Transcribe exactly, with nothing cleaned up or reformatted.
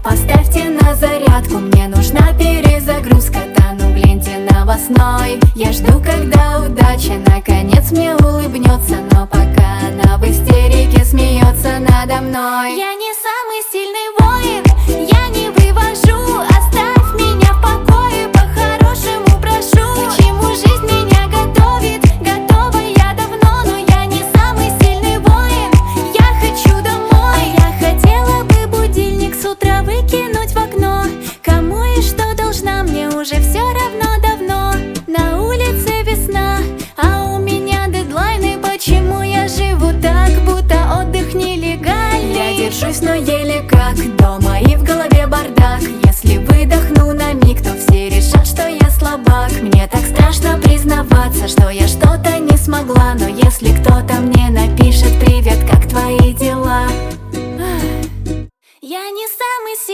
поставьте на зарядку, мне нужна перезагрузка. Тону в ленте новостной. Я жду, когда удача наконец мне улыбнется, но пока она в истерике смеется надо мной. Я не самый сильный воин, я не вывожу. Оставь меня в покое, по-хорошему прошу. К чему жизнь меня готовит, готова я давно. Но я не самый сильный воин, я хочу домой. А я хотела бы будильник с утра выкинуть в окно. Кому и что должна, мне уже все равно давно. На улице весна, а у меня дедлайны. Почему я живу так, будто отдых нелегальный? Я держусь, но еле как дома, и в голове бардак. Если выдохну на миг, то все решат, что я слабак. Мне так страшно признаваться, что я что-то не смогла. Но если кто-то мне напишет: привет, как твои дела? Я не самый сильный